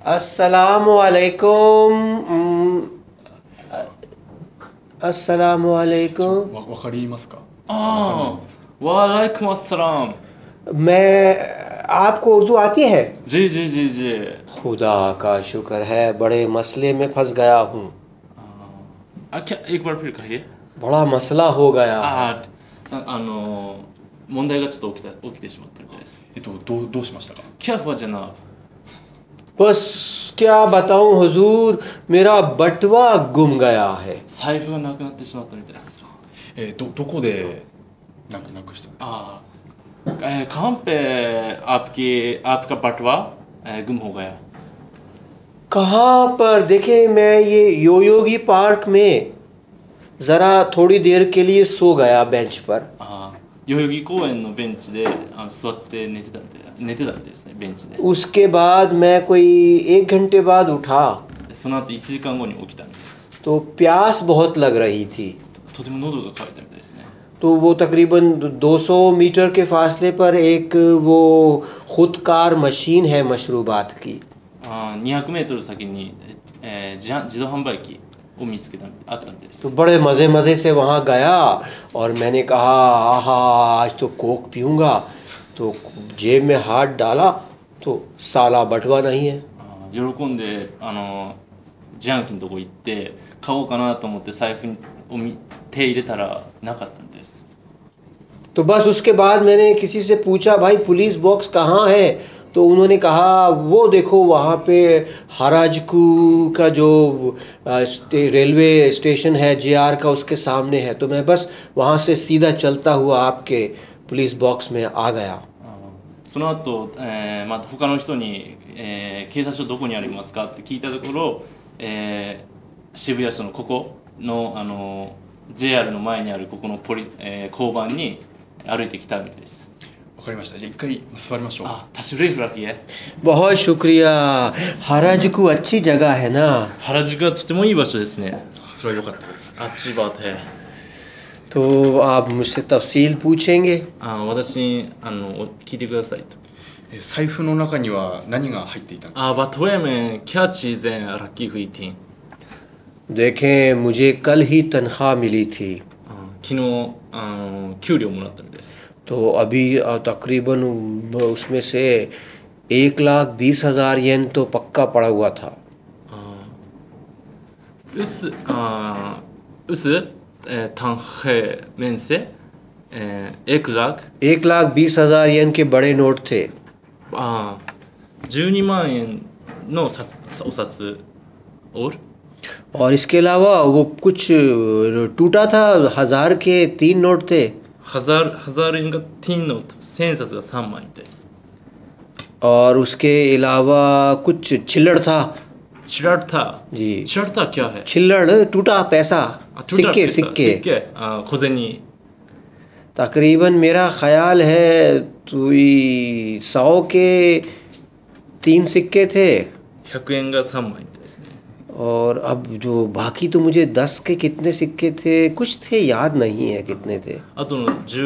अस्सलामु अलैकुम। अस्सलामु अलैकुम। わかりますか？ ああ、वालेकुम अस्सलाम। मैं आपको उर्दू आती है? जी जी जी जी। खुदा का शुक्र है, बड़े मसले में फंस गया हूँ। क्या एक बार फिर कहिए। बड़ा मसला हो गया है। 問題がちょっと起きてしまったみたいです。 どうしましたか？ क्या हुआ जनाब? बस क्या बताऊं हुजूर, मेरा बटुआ गुम गया है। 財布がなくなってしまったみたいです。 どこでなくしたの？ कहाँ पे आपका बटुआ गुम हो गया? कहाँ पर? देखे, मैं ये योयोगी पार्क में ज़रा थोड़ी देर के लिए सो गया बेंच पर। 代々木公園のベンチで座って寝てたみたいですね、ベンチで。 उसके बाद मैं कोई 1 घंटे बाद उठा その後1時間後に起きたみたいです。 तो प्यास बहुत लग रही थी। とても喉が渇いたみたいですね。 तो वो तकरीबन 200 मीटर के फासले पर एक वो खुदकार मशीन है मशरूबात की। 200メートル先に、自動販売機を見つけたあったんです。 तो बड़े मज़े से वहाँ गया और मैंने कहा आहा, आज तो कोक पीऊँगा। तो जेब में हाथ डाला तो साला बटुआ नहीं है। 喜んで自販機のとこ行って買おうかなと思って財布を手入れたらなかったんです。 तो बस उसके बाद मैंने किसी से पूछा, भाई पुलिस बॉक्स कहाँ है? तो उन्होंने कहा वो देखो वहाँ पे हराजुकू का जो रेलवे स्टेशन है JR का, उसके सामने है। तो मैं बस वहाँ से सीधा चलता हुआ आपके पुलिस बॉक्स में आ गया। その後、他の人に、警察署どこにありますかって聞いたところ、渋谷署のここの、JR の前にあるここの交番に歩いてきたみたいです。 わかりました。じゃあ一回座りましょう。 तशरीफ रखिए। बहुत शुक्रिया। हराजुकू अच्छी जगह है ना? 原宿はとてもいい場所ですね。 それは良かったです。 अच्छी बात है। तो आप मुझसे तफसील पूछेंगे? 私に聞いてくださいと。 財布の中には何が入っていたんですか？ बटुए में क्या चीज़ें रखी हुई थी? देखें, मुझे कल ही तनख्वाह मिली थी। 昨日給料もらったみたいです。 तो अभी तकरीबन उसमें से 1,20,000 येन तो पक्का पड़ा हुआ था। उस तनख्वाह में से 1,20,000 येन के बड़े नोट थे। 12万円のお札 और इसके अलावा वो कुछ टूटा था, 1,000 के 3 नोट थे। 1000円がतीन नोट, 1000札が3枚みたいです。 और उसके अलावा कुछ छिल्लड़ था। चिल्लड़ था जी। चिल्लड़ था क्या है? छिल्लड़ टूटा पैसा, सिक्के 小銭 तकरीबन मेरा ख्याल है तो 100 के 3 सिक्के थे। 100円が3枚みたいですね。 और अब जो बाकी तो मुझे 10 के कितने सिक्के थे, कुछ थे, याद नहीं है कितने थे। あとの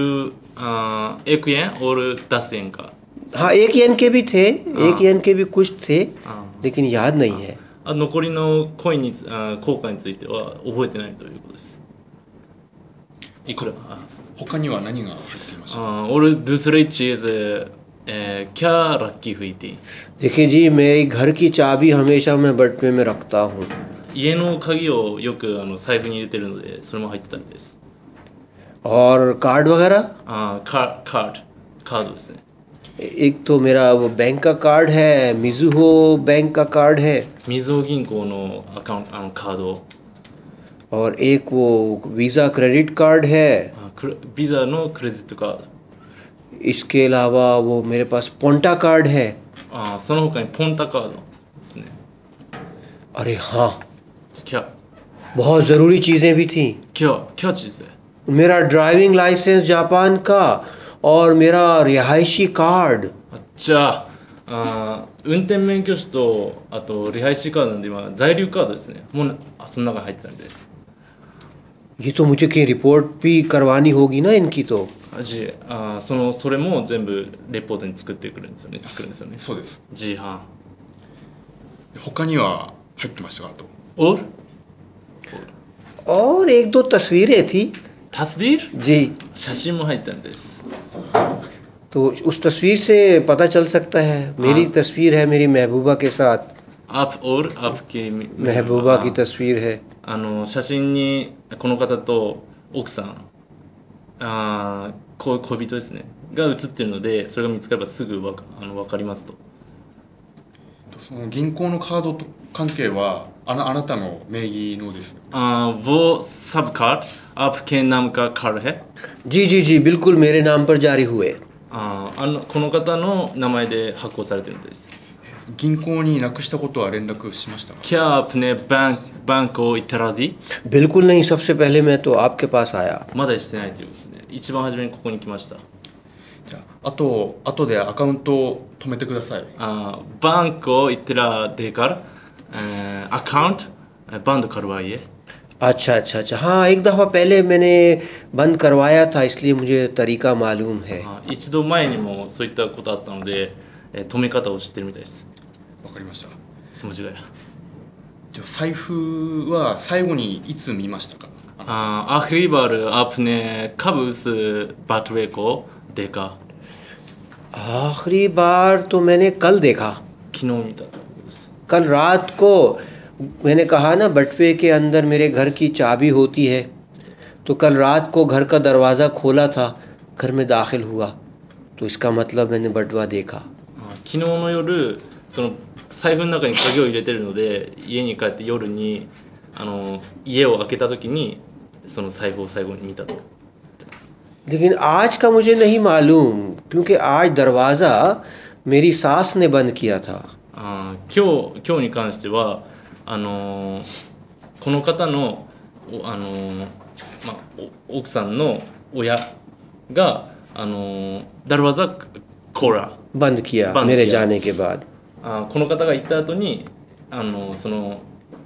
1円 और 10円か。 हाँ, 1 येन के भी थे, 1 येन के भी कुछ थे, लेकिन याद नहीं है। 残りのコイン効果については覚えてないということです。 いくら他には何が入っていましたか？ और दूसरी चीज़ क्या रखी हुई थी? देखिए जी, मेरी घर की चाबी हमेशा मैं बटुए में रखता हूँ। 家の鍵をよく財布に入れてるのでそれも入ってたみたいです。 और कार्ड वगैरह? カードですね。 एक तो मेरा वो बैंक का कार्ड है, मिज़ुहो बैंक का कार्ड है। みずほ銀行のカード。 और एक वो वीज़ा क्रेडिट कार्ड है। ビザのクレジットカード。 इसके अलावा वो मेरे पास पोंटा कार्ड है। その他にポンタカードですね。 अरे हाँ, क्या बहुत ज़रूरी चीज़ें भी थी। क्या चीज़ है? मेरा ड्राइविंग लाइसेंस जापान का और मेरा रिहायशी कार्ड। अच्छा, 運転免許証とあとリハイシカードなんで今在留カードですね。もうその中に入ってたみたいです。 ये तो मुझे कहीं रिपोर्ट भी करवानी होगी ना इनकी तो। それも全部レポートに作ってくるんですよね。 そうです。 जी हाँ। 他には入ってましたかと。 और एक दो तस्वीरें थी タスビール जी। 写真も入ったんです。 तो उस तस्वीर से पता चल सकता है मेरी तस्वीर है मेरी महबूबा के साथ। आप और आपके महबूबा की तस्वीर है। 写真にこの方と奥さん恋人ですねが写ってるので、それが見つかればすぐ分かりますと。 その銀行のカードと関係はあなたの名義のですね。 वो सब कार्ड आपके नाम का कार्ड है? जी जी जी बिल्कुल मेरे नाम पर जारी हुए। この方の名前で発行されてるんです。 銀行になくしたことは連絡しましたか。 क्या आपने बैंक को इतला दी? बिल्कुल नहीं, सबसे पहले मैं तो आपके पास आया। まだしてないということですね。一番初めにここに来ました。 じゃあ後でアカウントを止めてください。 बैंक को इतला देकर अकाउंट बंद करवाइए। अच्छा अच्छा अच्छा, हाँ एक दफ़ा पहले मैंने बंद करवाया था इसलिए मुझे तरीका मालूम है। 一度前にもそういったことあったので、止め方を知ってるみたいです。 わかりました。 समझ गया। じゃあ財布は最後にいつ見ましたか。 आखिरी बार आपने कब उस बटुए को देखा? आखिरी बार तो मैंने कल देखा। 昨日見たということです。 कल रात को मैंने कहा ना बटुए के अंदर मेरे घर की चाबी होती है, तो कल रात को घर का दरवाज़ा खोला था, घर में दाखिल हुआ, तो इसका मतलब मैंने बटुआ देखा। 昨日の夜、その財布の中に鍵を入れてるので、家に帰って夜に家を開けた時にその財布を最後に見たと。 लेकिन आज का मुझे नहीं मालूम क्योंकि आज दरवाज़ा मेरी सास ने बंद किया था। 今日に関してはこの方の奥さんの親がदरवाज़ा खोला बंद किया मेरे जाने के बाद। この方が行った後にその、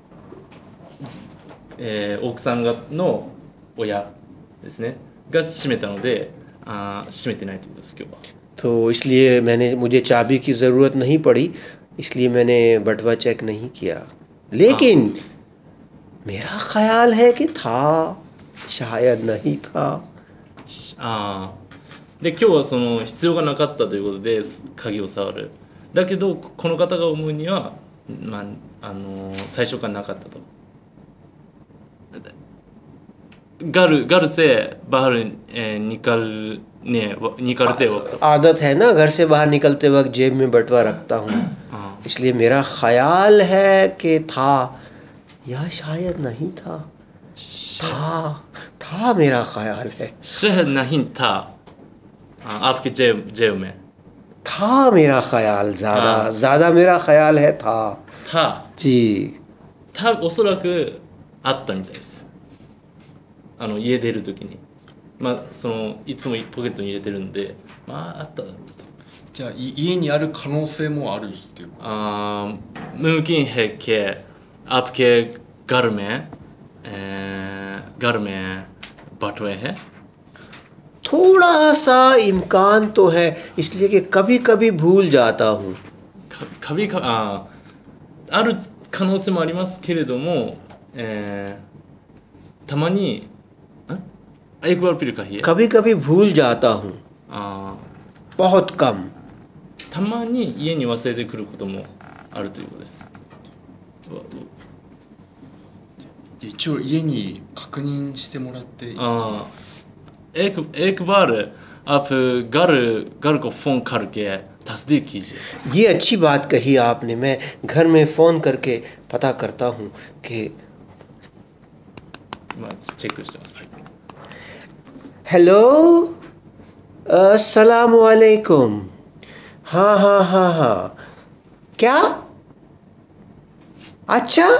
奥さんの親ですねが閉めたので閉めてないということです今日は。 तो इसलिए मुझे चाबी की ज़रूरत नहीं पड़ी, इसलिए मैंने बटुआ चेक नहीं किया, लेकिन मेरा ख्याल है कि था, शायद नहीं था। で今日はその必要がなかったということで鍵を触る。だけどこの方が思うには、最初からなかったと。घर से बाहर निकलते वक्त आदत है ना घर से बाहर निकलते वक्त जेब में बटुआ रखता हूँ, इसलिए मेरा ख्याल है कि था या शायद नहीं था। था मेरा ख्याल है। शायद नहीं था आपके जेब में था मेरा ख्याल, ज़्यादा मेरा ख्याल है था जी। おそらくあったみたいです。家出る時にそのいつもポケットに入れてるんであっただろうと。 じゃあ家にある可能性もあるっていう。 मुमकिन है कि आपके घर में बटुए हैं। थोड़ा सा इम्कान तो है, इसलिए कि कभी कभी भूल जाता हूँ। ある可能性もありますけれども、たまにएक बार फिर कहिए। कभी कभी भूल जाता हूँ, बहुत कम। たまに家に忘れてくることもあるということです。 一応家に確認してもらっていいですか。 एक बार आप घर को फोन करके तस्दीक कीजिए। ये अच्छी बात कही आपने, मैं घर में फ़ोन करके पता करता हूँ कि चेकしてます。 हेलो अस्सलाम वालेकुम। हाँ क्या? अच्छा,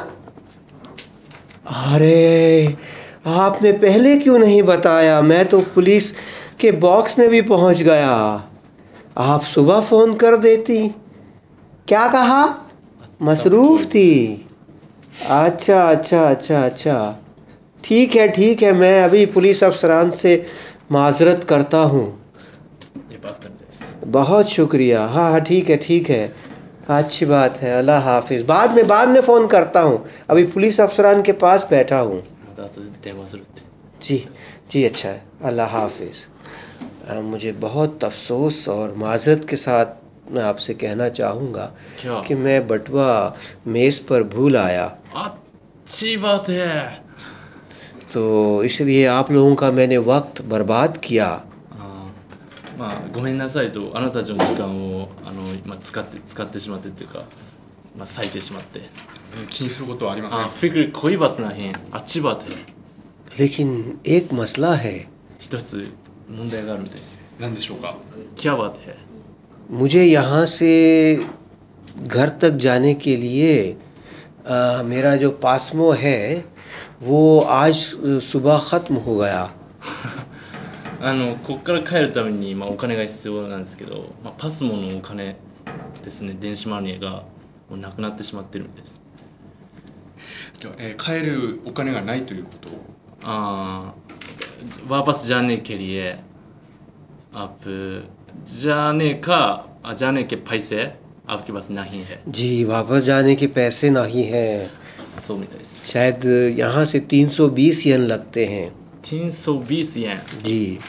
अरे आपने पहले क्यों नहीं बताया, मैं तो पुलिस के बॉक्स में भी पहुंच गया। आप सुबह फ़ोन कर देती। क्या कहा? मसरूफ़ थी। अच्छा, ठीक है, मैं अभी पुलिस अफसरान से माजरत करता हूँ। बहुत शुक्रिया। हाँ ठीक है। अच्छी बात है, अल्लाह हाफिज़। बाद में फ़ोन करता हूँ, अभी पुलिस अफसरान के पास बैठा हूँ। また後で電話するって जी अच्छा है, अल्लाह हाफिज़। मुझे बहुत अफसोस और माज़रत के साथ मैं आपसे कहना चाहूँगा क्या? कि मैं बटुआ मेज़ पर भूल आया, अच्छी बात है तो इसलिए आप लोगों का मैंने वक्त बर्बाद किया। まあごめんなさいとあなたたちの時間を使ってしまってっていうか、割いてしまって。 気にすることはありません。 फिक्र कोई बात नहीं अच्छी बात है लेकिन एक मसला है, 一つ問題があるみたいです。 何でしょうか。 क्या बात है मुझे यहाँ से घर तक जाने के लिए मेरा जो पासमो है वो आज सुबह ख़त्म हो गया। ここから帰るために、お金が必要なんですけど、パスモのお金ですね、電子マネーがもうなくなってしまってるみたいです。 じゃあ、帰るお金がないということ。 वापस जाने के लिए आप जाने के पैसे आपके पास नहीं है। जी, वापस जाने के पैसे नहीं हैं। そうみたいです。 शायद यहाँ से 320 येन लगते हैं। 320円 जी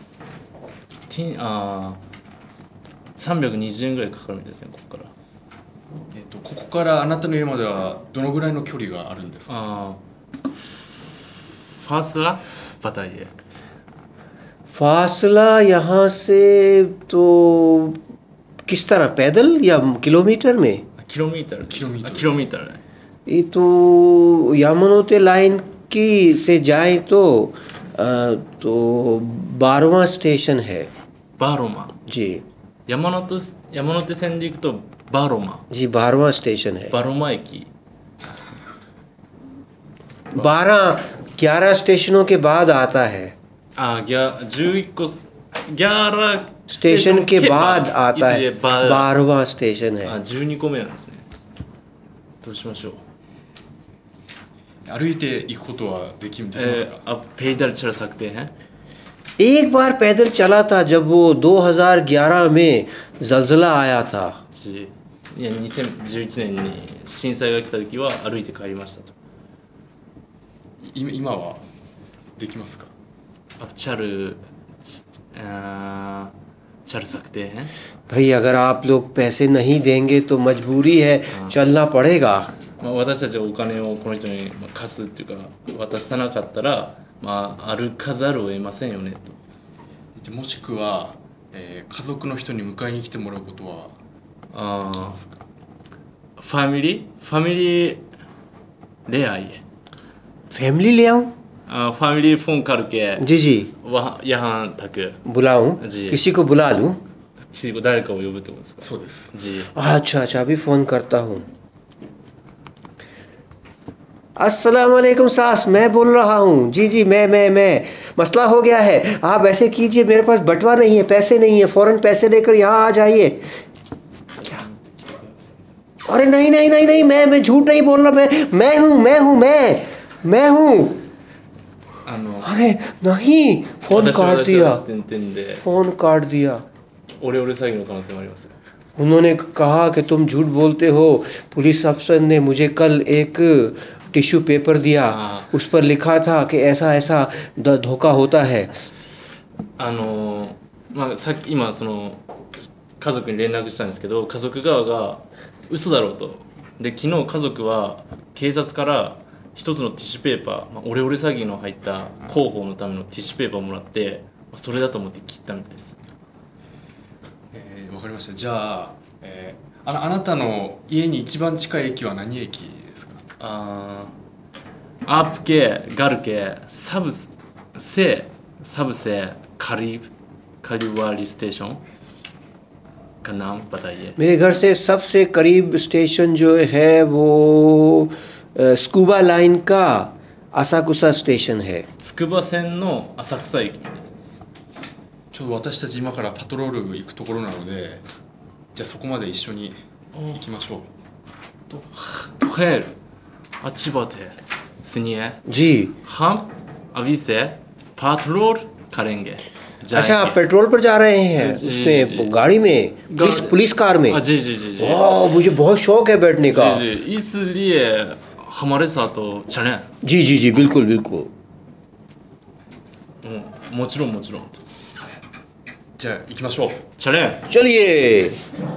320円ぐらいかかるみたいですね、ここから。 ここからあなたの家まではどのぐらいの距離があるんですか。 फासला बताइए। फासला यहाँ से तो किस तरह, पैदल या किलोमीटर में? किलोमीटर है। ये तो यामानोते लाइन की से जाए तो 12वां स्टेशन है। バロマ जी 山手線で行くとバロマ जी 12वां स्टेशन है। バロマ駅 11 स्टेशनों के बाद आता है। 11個11 स्टेशन के बाद आता है, 12 12वां स्टेशन है। 12個目なんですね。どうしましょう。 歩いて行くことはできますか。 आप पैदल चल सकते हैं। एक बार पैदल चला था जब वो 2011 में ज़लज़ला आया था। いや2011年に震災が来た時は歩いて帰りましたと。 今はできますか。 अब चल सकते हैं। भाई अगर आप लोग पैसे नहीं देंगे तो मजबूरी है, चलना पड़ेगा। 私たちはお金をこの人に貸すっていうか渡さなかったら、歩かざるを得ませんよねと。 もしくは、家族の人に迎えに来てもらうことはできますか。 ファミリーले आइए। फैमिली ले आऊं? फैमिली फोन करके जी यहाँ तक बुलाऊं? जी। किसी को बुला लूं? 誰かを呼ぶってことですか。 そうです。 जी अच्छा अभी फ़ोन करता हूँ। अस्सलाम वालेकुम सास, मैं बोल रहा हूँ। जी मैं मसला हो गया है। आप ऐसे कीजिए, मेरे पास बटवा नहीं है, पैसे नहीं है, फ़ौरन पैसे लेकर यहाँ आ जाइए। क्या? अरे नहीं, मैं झूठ नहीं बोल रहा, मैं हूँ। अरे नहीं, फ़ोन काट दिया। オレオレ詐欺の可能性もあります。 उन्होंने कहा कि तुम झूठ बोलते हो। पुलिस अफसर ने मुझे कल एक टिश्यू पेपर दिया, उस पर लिखा था कि ऐसा धोखा होता है। さっき今その家族に連絡したんですけど、家族側が嘘だろうと。で昨日家族は警察から一つのティッシュペーパー、オレオレ詐欺の入った広報のためのティッシュペーパーをもらって、それだと思って切ったみたいです。 わかりました。じゃあ、あなたの家に一番近い駅は何駅ですか。 आपके घर के सबसे करीब वाली स्टेशन का नाम बताइए। मेरे घर से सबसे करीब स्टेशन जो है वो स्कूबा लाइन का असाकुसा स्टेशन है। つくば線の浅草駅。 ちょうど私たち今からパトロール行くところなので、じゃあそこまで一緒に行きましょう。 खैर अच्छी बात है। सुनिए जी हम अभी से patrol करेंगे अच्छा आप जाएंगे। पेट्रोल पर जा रहे हैं जी, उसमें जी। गाड़ी में पुलिस कार में जी जी जी जी वाह मुझे बहुत शौक है बैठने का जी जी इसलिए हमारे साथ तो चलें। जी जी जी बिल्कुल बिल्कुल もちろんもちろんじゃあ行きましょう。 चलें। चलिए